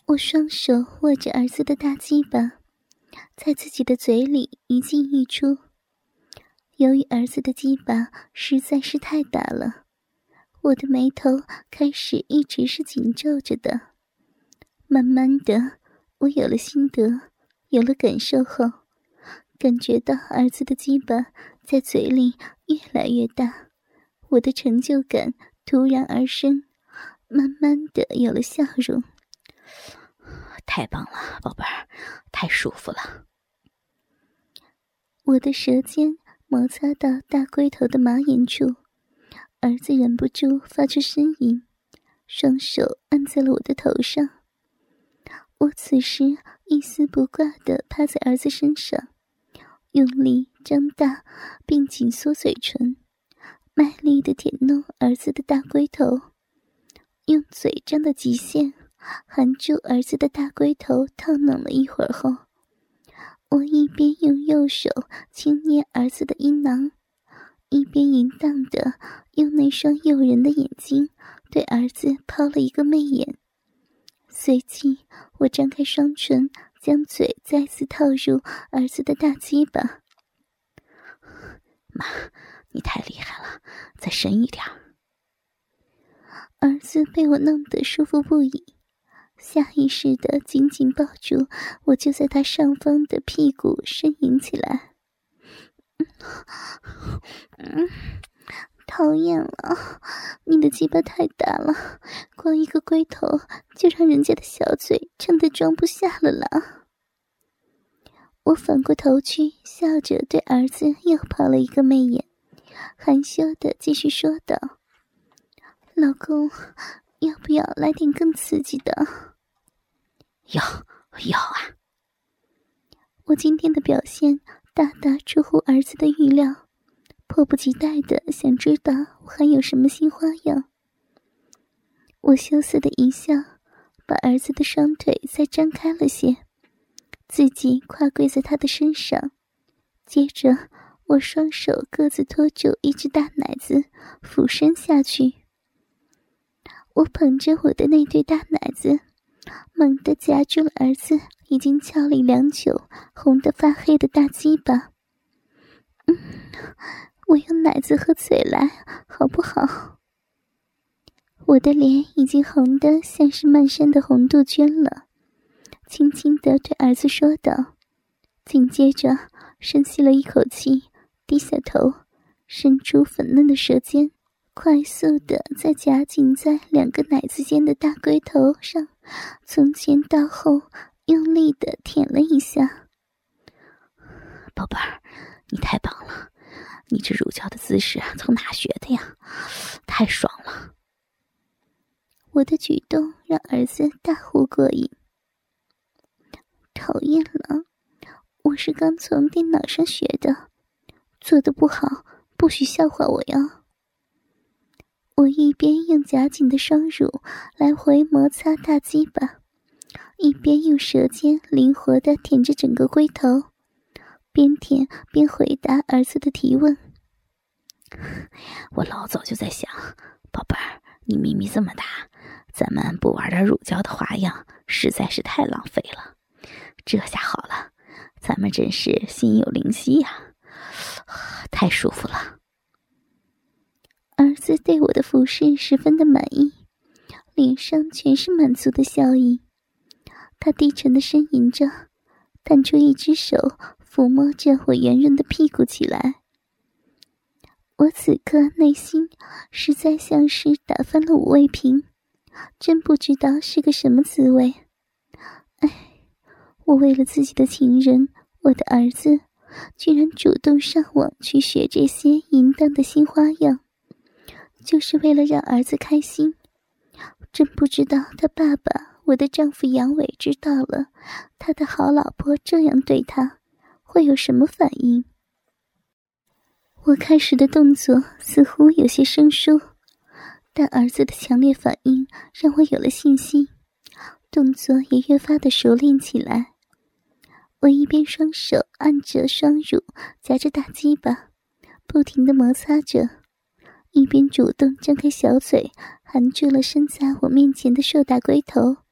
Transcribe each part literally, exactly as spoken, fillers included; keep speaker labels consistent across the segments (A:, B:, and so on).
A: 我双手握着儿子的大鸡巴，在自己的嘴里一进一出。由于儿子的鸡巴实在是太大了，我的眉头开始一直是紧皱着的。慢慢的，我有了心得，有了感受后，感觉到儿子的鸡巴在嘴里越来越大，我的成就感突然而生，慢慢的有了笑容。
B: 太棒了，宝贝儿，太舒服了。
A: 我的舌尖摩擦到大龟头的马眼处，儿子忍不住发出呻吟，双手按在了我的头上。我此时一丝不挂地趴在儿子身上，用力张大并紧缩嘴唇，卖力地舔弄儿子的大龟头，用嘴张到极限含住儿子的大龟头烫弄了一会儿后，我一边用右手轻捏儿子的阴囊，一边淫荡地用那双诱人的眼睛对儿子抛了一个媚眼。随即我张开双唇，将嘴再次套入儿子的大鸡巴。
B: 妈，你太厉害了，再深一点。
A: 儿子被我弄得舒服不已，下意识地紧紧抱住我就在他上方的屁股呻吟起来。嗯，讨厌了，你的鸡巴太大了，光一个龟头就让人家的小嘴撑得装不下了啦。我反过头去，笑着对儿子又抛了一个媚眼，含羞地继续说道：老公，要不要来点更刺激的？
B: 要要啊！
A: 我今天的表现大大出乎儿子的预料，迫不及待地想知道我还有什么新花样。我羞涩的一笑，把儿子的双腿再张开了些，自己跨跪在他的身上，接着我双手各自托住一只大奶子，俯身下去。我捧着我的那对大奶子，猛地夹住了儿子已经翘立良久、红得发黑的大鸡巴。嗯，我用奶子和嘴来，好不好？我的脸已经红得像是漫山的红杜鹃了，轻轻地对儿子说道，紧接着深吸了一口气，低下头，伸出粉嫩的舌尖，快速地在夹紧在两个奶子间的大龟头上从前到后用力地舔了一下。
B: 宝贝儿，你太棒了，你这乳胶的姿势从哪学的呀？太爽了。
A: 我的举动让儿子大呼过瘾。讨厌了，我是刚从电脑上学的，做得不好不许笑话我呀。我一边用夹紧的双乳来回摩擦大鸡巴，一边用舌尖灵活地舔着整个龟头，边舔边回答儿子的提问。
B: 我老早就在想，宝贝儿，你秘密这么大，咱们不玩点乳胶的花样实在是太浪费了。这下好了，咱们真是心有灵犀呀，太舒服了。
A: 儿子对我的服侍十分的满意，脸上全是满足的笑意。他低沉地呻吟着，探出一只手抚摸着我圆润的屁股起来。我此刻内心实在像是打翻了五味瓶，真不知道是个什么滋味。哎，我为了自己的情人，我的儿子，居然主动上网去学这些淫荡的新花样，就是为了让儿子开心。真不知道他爸爸，我的丈夫杨伟知道了他的好老婆这样对他，会有什么反应？我开始的动作似乎有些生疏，但儿子的强烈反应让我有了信心，动作也越发的熟练起来。我一边双手按着双乳夹着大鸡巴，不停地摩擦着，一边主动张开小嘴含住了伸在我面前的硕大龟头，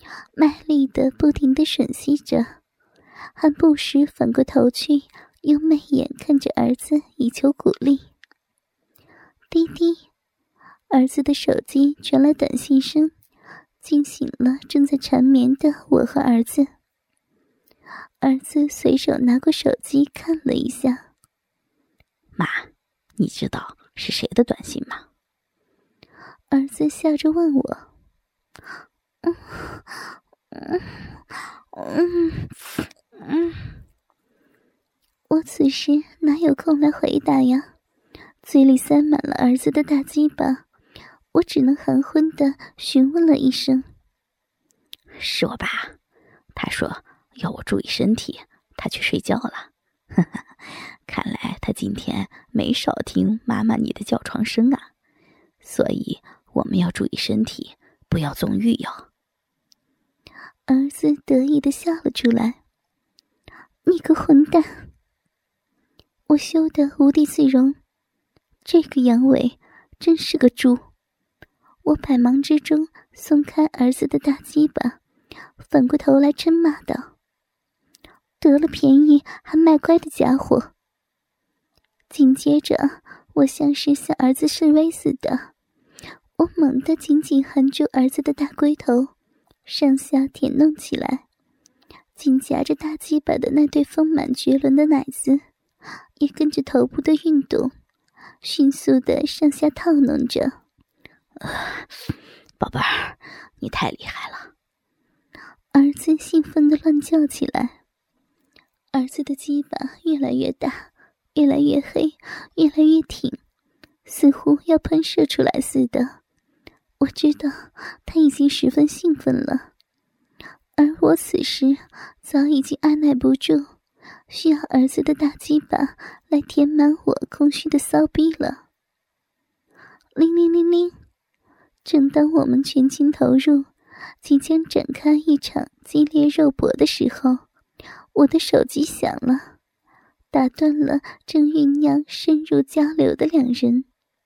A: 卖力的不停地吮吸着，还不时反过头去用媚眼看着儿子以求鼓励。滴滴，儿子的手机传来短信声，惊醒了正在缠绵的我和儿子。儿子随手拿过手机看了一下。
B: 妈，你知道是谁的短信吗？
A: 儿子笑着问我。嗯嗯嗯嗯，我此时哪有空来回答呀？嘴里塞满了儿子的大鸡巴，我只能含混地询问了一声。
B: 是我爸，他说要我注意身体，他去睡觉了。呵呵，看来他今天没少听妈妈你的叫床声啊，所以我们要注意身体，不要纵欲哟。
A: 儿子得意地笑了出来。你个混蛋！我羞得无地自容，这个阳痿真是个猪。我百忙之中松开儿子的大鸡巴，反过头来嗔骂道：得了便宜还卖乖的家伙！紧接着我像是向儿子示威似的，我猛地紧紧含住儿子的大龟头，上下舔弄起来，紧夹着大鸡巴的那对丰满绝伦的奶子也跟着头部的运动迅速地上下套弄着。
B: 呃、宝贝儿，你太厉害了！
A: 儿子兴奋地乱叫起来。儿子的鸡巴越来越大，越来越黑，越来越挺，似乎要喷射出来似的。我知道他已经十分兴奋了，而我此时早已经按耐不住，需要儿子的大鸡巴来填满我空虚的骚逼了。铃铃铃铃，正当我们全情投入，即将展开一场激烈肉搏的时候，我的手机响了，打断了正酝酿深入交流的两人。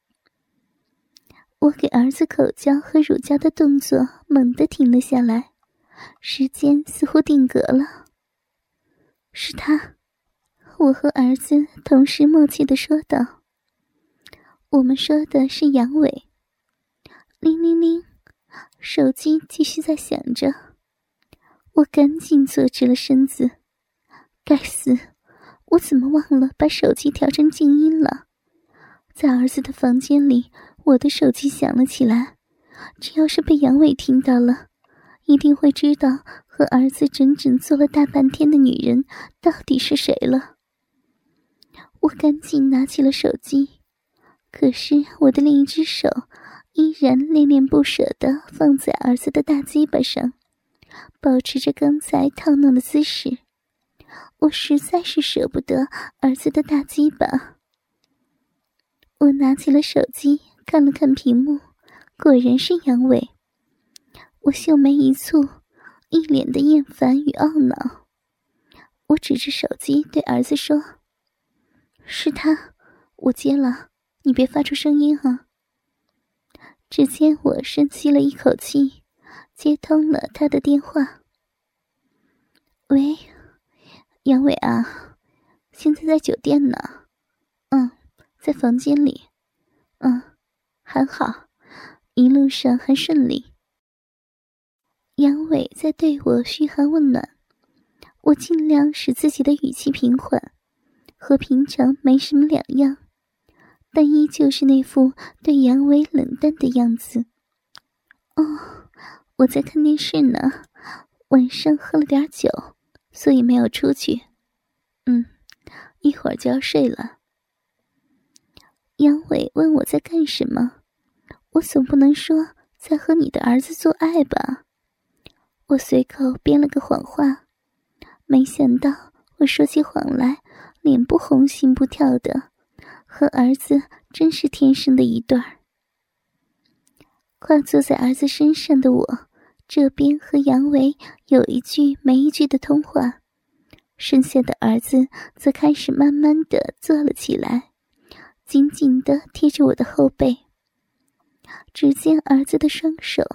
A: 我给儿子口交和乳交的动作猛地停了下来，时间似乎定格了。是他，我和儿子同时默契地说道。我们说的是阳痿。铃铃铃，手机继续在响着。我赶紧坐直了身子。该死，我怎么忘了把手机调成静音了？在儿子的房间里，我的手机响了起来，只要是被杨伟听到了，一定会知道和儿子整整做了大半天的女人到底是谁了。我赶紧拿起了手机，可是我的另一只手依然恋恋不舍地放在儿子的大鸡巴上，保持着刚才套弄的姿势。我实在是舍不得儿子的大鸡巴。我拿起了手机，看了看屏幕，果然是阳痿。我秀眉一蹙，一脸的厌烦与懊恼。我指着手机对儿子说：是他，我接了，你别发出声音啊。只见我深吸了一口气，接通了他的电话。喂，杨伟啊，现在在酒店呢。嗯，在房间里。嗯，还好，一路上很顺利。杨伟在对我嘘寒问暖，我尽量使自己的语气平缓，和平常没什么两样，但依旧是那副对杨伟冷淡的样子。哦，我在看电视呢，晚上喝了点酒，所以没有出去。嗯，一会儿就要睡了。杨伟问我在干什么，我总不能说在和你的儿子做爱吧。我随口编了个谎话，没想到我说起谎来脸不红心不跳的，和儿子真是天生的一对儿。跨坐在儿子身上的我，这边和杨维有一句没一句的通话，剩下的儿子则开始慢慢地坐了起来，紧紧地贴着我的后背。只见儿子的双手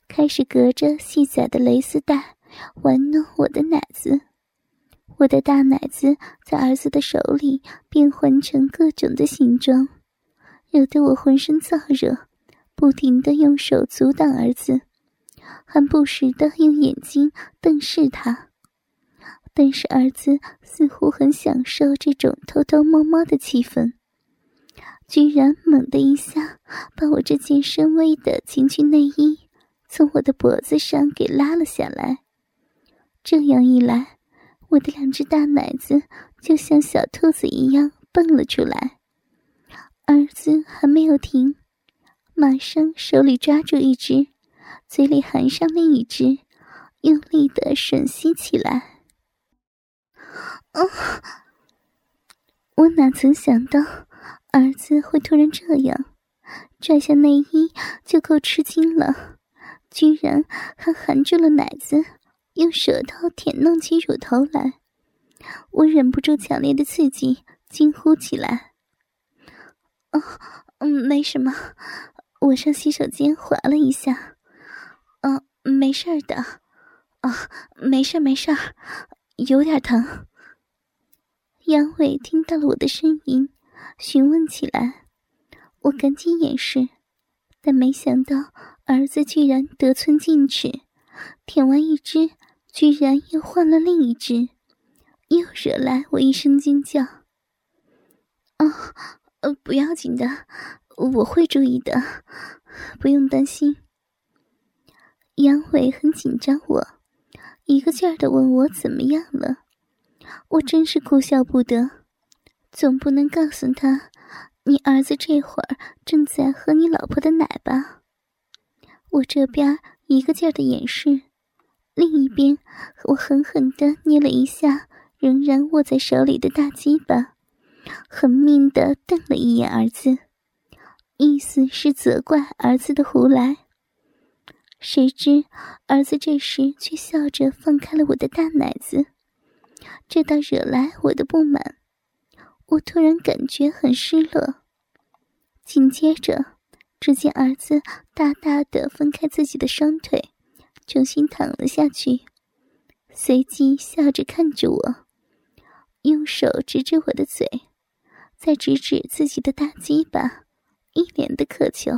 A: 开始隔着细窄的蕾丝带玩弄我的奶子。我的大奶子在儿子的手里变换成各种的形状，惹得我浑身燥热，不停地用手阻挡儿子，还不时地用眼睛瞪视他。但是儿子似乎很享受这种偷偷摸摸的气氛，居然猛地一下把我这件深 V 的情趣内衣从我的脖子上给拉了下来。这样一来，我的两只大奶子就像小兔子一样蹦了出来。儿子还没有停，马上手里抓住一只，嘴里含上另一只，用力地吮吸起来。哦，我哪曾想到儿子会突然这样，拽下内衣就够吃惊了，居然还含住了奶子，用舌头舔弄起乳头来。我忍不住强烈的刺激，惊呼起来。哦，嗯，没什么，我上洗手间滑了一下。嗯，没事儿的。啊，没事没事，有点疼。杨伟听到了我的呻吟，询问起来。我赶紧掩饰，但没想到儿子居然得寸进尺，舔完一只，居然又换了另一只，又惹来我一声惊叫。哦，呃，不要紧的，我会注意的，不用担心。杨伟很紧张我，一个劲儿地问我怎么样了。我真是哭笑不得，总不能告诉他你儿子这会儿正在喝你老婆的奶吧。我这边一个劲儿的掩饰，另一边我狠狠地捏了一下仍然握在手里的大鸡巴，狠命地瞪了一眼儿子，意思是责怪儿子的胡来。谁知儿子这时却笑着放开了我的大奶子，这倒惹来我的不满。我突然感觉很失落，紧接着只见儿子大大地分开自己的双腿，重新躺了下去，随即笑着看着我，用手指指我的嘴，再指指自己的大鸡巴，一脸的渴求。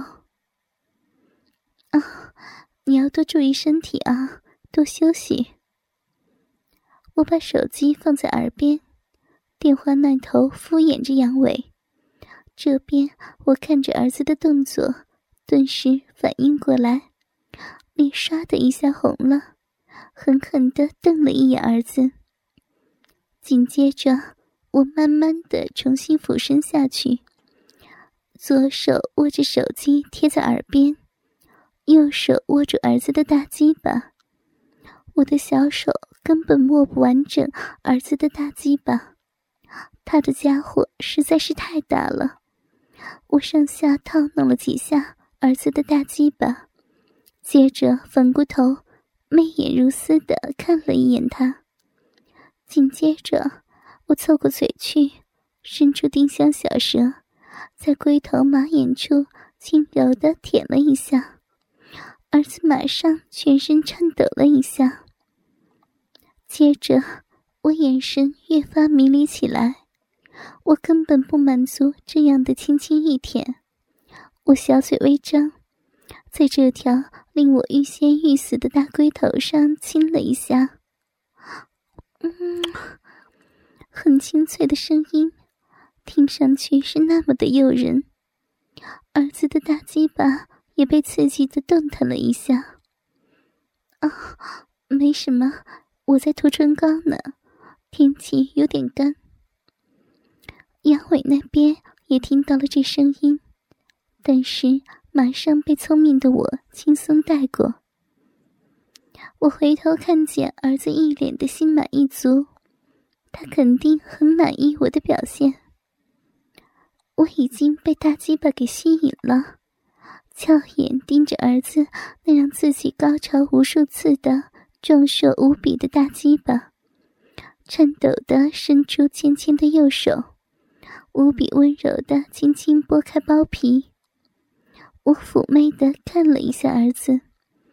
A: 啊，你要多注意身体啊，多休息。我把手机放在耳边，电话那头敷衍着杨伟，这边我看着儿子的动作，顿时反应过来，脸唰的一下红了，狠狠地瞪了一眼儿子。紧接着我慢慢地重新俯身下去，左手握着手机贴在耳边，右手握住儿子的大鸡巴。我的小手根本握不完整儿子的大鸡巴，他的家伙实在是太大了。我上下套弄了几下儿子的大鸡巴，接着反过头，媚眼如丝地看了一眼他。紧接着我凑过嘴去，伸出丁香小舌，在龟头马眼处轻柔地舔了一下，儿子马上全身颤抖了一下。接着我眼神越发迷离起来，我根本不满足这样的轻轻一舔，我小嘴微张，在这条令我欲仙欲死的大龟头上亲了一下。嗯，很清脆的声音，听上去是那么的诱人。儿子的大鸡巴也被刺激的动弹了一下。啊，没什么，我在涂唇膏呢，天气有点干。杨伟那边也听到了这声音，但是马上被聪明的我轻松带过。我回头看见儿子一脸的心满意足，他肯定很满意我的表现。我已经被大鸡巴给吸引了，俏眼盯着儿子那让自己高潮无数次的壮硕无比的大鸡巴，颤抖地伸出纤纤的右手，无比温柔地轻轻拨开包皮。我妩媚地看了一下儿子，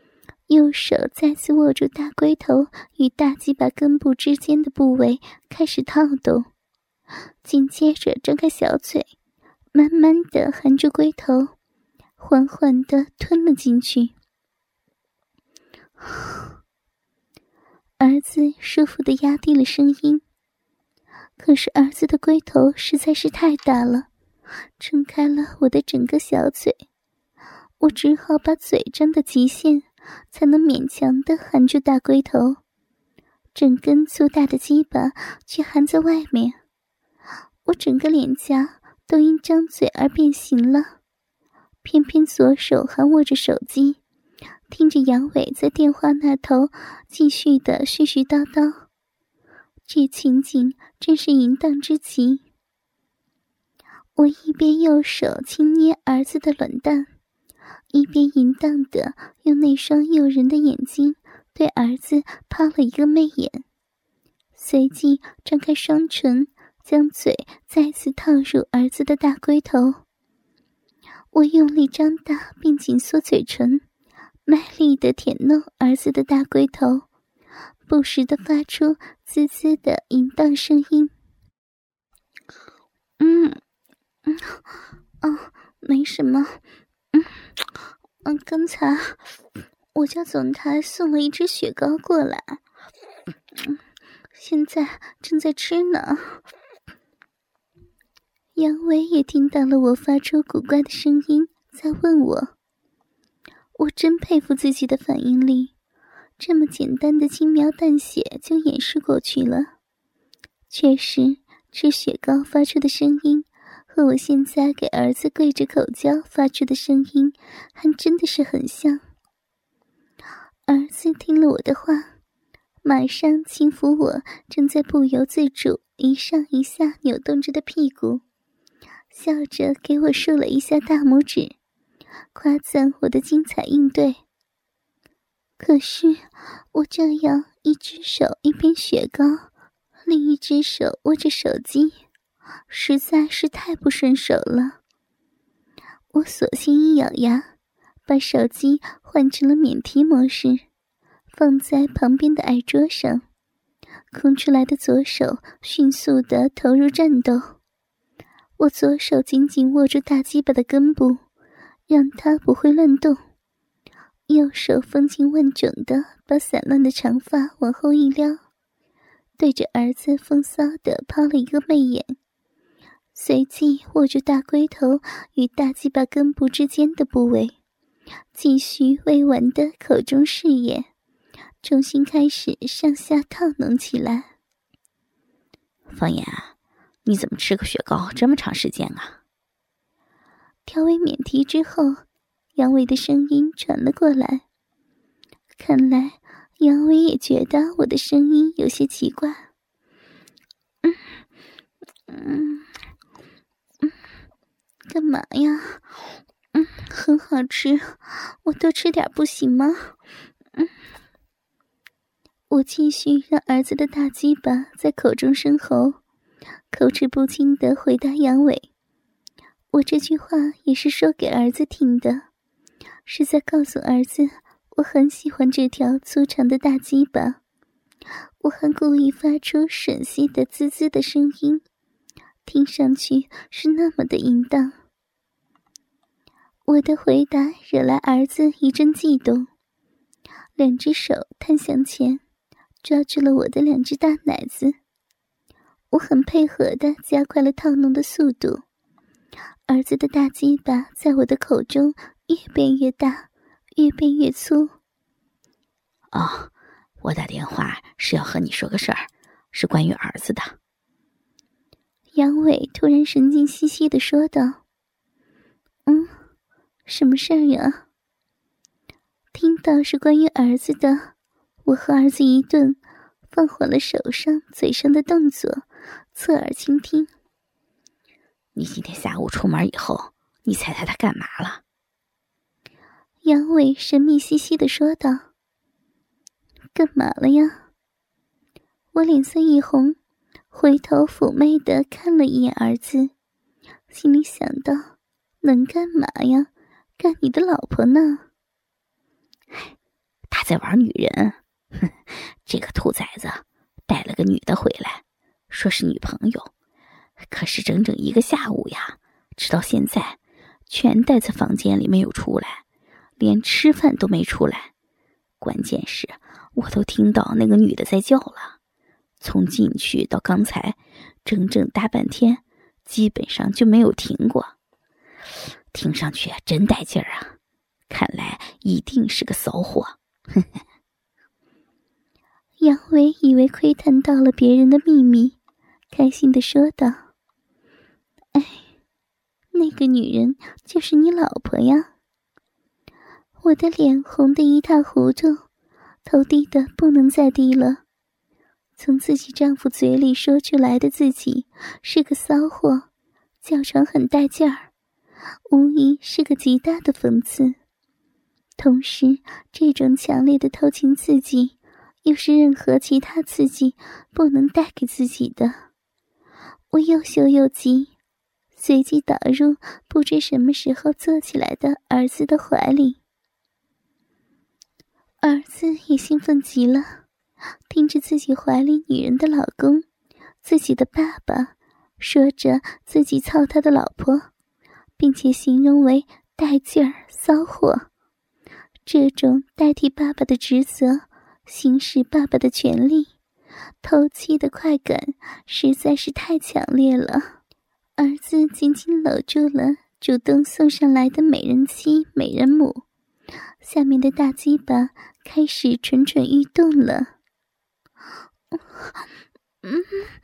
A: 右手再次握住大龟头与大鸡巴根部之间的部位，开始套动，紧接着张开小嘴，慢慢地含住龟头，缓缓地吞了进去。儿子舒服地压低了声音，可是儿子的龟头实在是太大了，撑开了我的整个小嘴，我只好把嘴张到极限，才能勉强地含住大龟头，整根粗大的鸡巴却含在外面。我整个脸颊都因张嘴而变形了，偏偏左手还握着手机，听着杨伟在电话那头继续的絮絮叨叨，这情景真是淫荡之极。我一边右手轻捏儿子的卵蛋，一边淫荡的用那双诱人的眼睛对儿子抛了一个媚眼，随即张开双唇，将嘴再次套入儿子的大龟头。我用力张大并紧缩嘴唇，卖力地舔弄儿子的大龟头，不时地发出滋滋的淫荡声音。嗯嗯哦，没什么。嗯嗯，刚才我家总台送了一只雪糕过来，嗯，现在正在吃呢。杨伟也听到了我发出古怪的声音，在问我。我真佩服自己的反应力，这么简单的轻描淡写就掩饰过去了。确实，吃雪糕发出的声音和我现在给儿子跪着口交发出的声音还真的是很像。儿子听了我的话，马上轻抚我正在不由自主一上一下扭动着的屁股，笑着给我竖了一下大拇指，夸赞我的精彩应对。可是我这样一只手一边雪糕，另一只手握着手机，实在是太不顺手了。我索性一咬牙，把手机换成了免提模式，放在旁边的矮桌上，空出来的左手迅速地投入战斗。我左手紧紧握住大鸡巴的根部，让它不会乱动，右手风情万种地把散乱的长发往后一撩，对着儿子风骚地抛了一个媚眼，随即握住大龟头与大鸡巴根部之间的部位，继续未完的口中试验，重新开始上下套弄起来。
B: 方言，你怎么吃个雪糕这么长时间啊？
A: 调为免提之后，杨伟的声音传了过来。看来杨伟也觉得我的声音有些奇怪。嗯嗯嗯，干嘛呀？嗯，很好吃，我多吃点不行吗？嗯，我继续让儿子的大鸡巴在口中生喉，口齿不清地回答杨伟。我这句话也是说给儿子听的，是在告诉儿子我很喜欢这条粗长的大鸡巴。我还故意发出吮吸的滋滋的声音，听上去是那么的淫荡。我的回答惹来儿子一阵悸动，两只手探向前，抓住了我的两只大奶子。我很配合地加快了套弄的速度，儿子的大鸡巴在我的口中越变越大，越变越粗。
B: 哦，我打电话是要和你说个事儿，是关于儿子的。
A: 杨伟突然神经兮兮地说道。嗯，什么事儿啊？听到是关于儿子的，我和儿子一顿，放缓了手上嘴上的动作，侧耳倾听。
B: 你今天下午出门以后，你猜猜他干嘛了？
A: 杨伟神秘兮兮地说道。干嘛了呀？我脸色一红，回头妩媚地看了一眼儿子，心里想到，能干嘛呀？干你的老婆呢？
B: 他还在玩女人。哼，这个兔崽子带了个女的回来，说是女朋友，可是整整一个下午呀，直到现在全待在房间里没有出来，连吃饭都没出来。关键是我都听到那个女的在叫了，从进去到刚才整整大半天，基本上就没有停过。听上去真带劲儿啊，看来一定是个骚货。呵呵。
A: 杨伟以为窥探到了别人的秘密，开心地说道：哎，那个女人就是你老婆呀。我的脸红得一塌糊涂，头低得不能再低了。从自己丈夫嘴里说出来的自己是个骚货，叫床很带劲儿，无疑是个极大的讽刺。同时，这种强烈的偷情刺激又是任何其他刺激不能带给自己的。我又羞又急，随即倒入不知什么时候坐起来的儿子的怀里。儿子也兴奋极了，听着自己怀里女人的老公，自己的爸爸，说着自己操他的老婆，并且形容为带劲儿骚货。这种代替爸爸的职责，行使爸爸的权利，偷妻的快感实在是太强烈了。儿子紧紧搂住了主动送上来的美人妻美人母，下面的大鸡巴开始蠢蠢欲动了。嗯，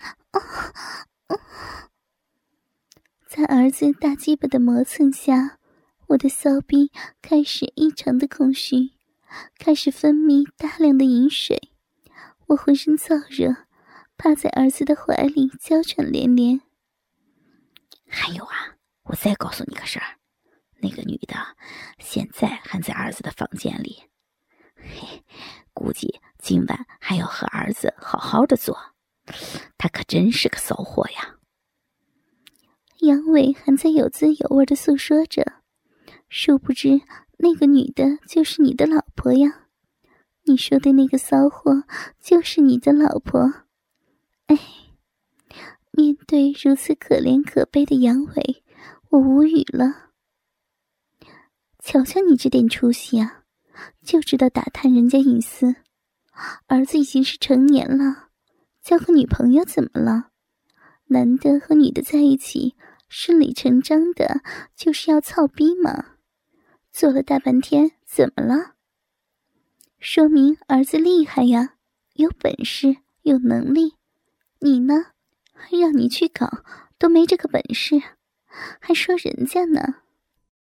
A: 在儿子大鸡巴的磨蹭下，我的骚逼开始异常的空虚，开始分泌大量的饮水。我浑身燥热，趴在儿子的怀里娇喘连连。
B: 还有啊，我再告诉你个事儿，那个女的现在还在儿子的房间里，嘿，估计今晚还要和儿子好好的做，她可真是个骚货呀。
A: 杨伟还在有滋有味地诉说着，殊不知那个女的就是你的老婆呀，你说的那个骚货就是你的老婆。哎，面对如此可怜可悲的杨伟，我无语了。瞧瞧你这点出息啊，就知道打探人家隐私。儿子已经是成年了，交个女朋友怎么了？男的和女的在一起，顺理成章的就是要操逼嘛。做了大半天，怎么了？说明儿子厉害呀，有本事，有能力。你呢？让你去搞，都没这个本事，还说人家呢。